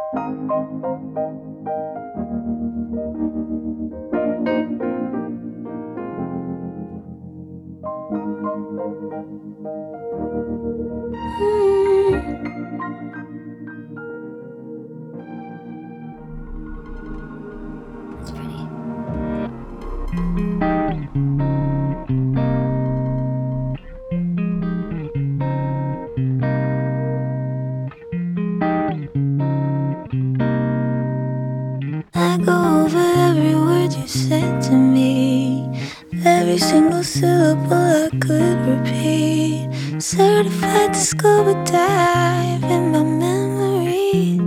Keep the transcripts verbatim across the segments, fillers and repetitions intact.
It's pretty. I go over every word you said to me, every single syllable I could repeat. Certified to scuba dive in my memory.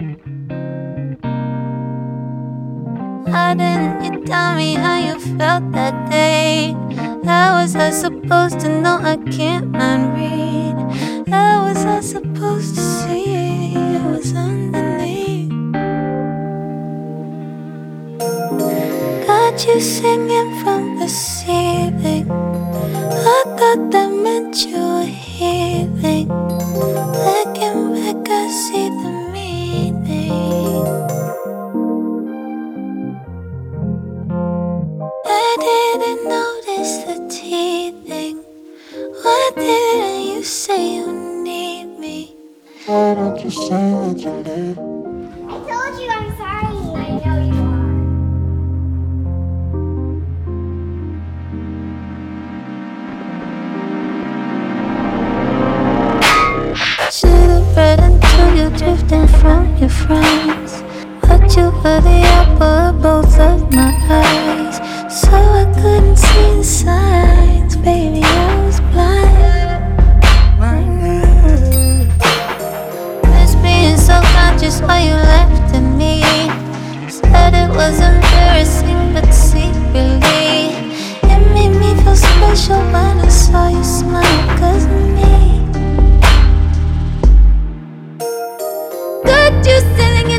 Why didn't you tell me how you felt that day? How was I supposed to know I can't mind read? How was I supposed to see it was underneath? Got you singing from the ceiling. I thought that meant you were healing. Looking back, I see the meaning. I didn't notice the teething. Why didn't you say you need me? Why don't you say that you need me? I told you I'm sorry. I know you are. Should've read until you're drifting from your friends, but you were the apple of both of my eyes, so I couldn't see the signs. Baby, I was blind. Miss being so conscious while you laughed at me. Said it was embarrassing, but secretly it made me feel special when I saw you smile, 'cause of me. Got you sitting in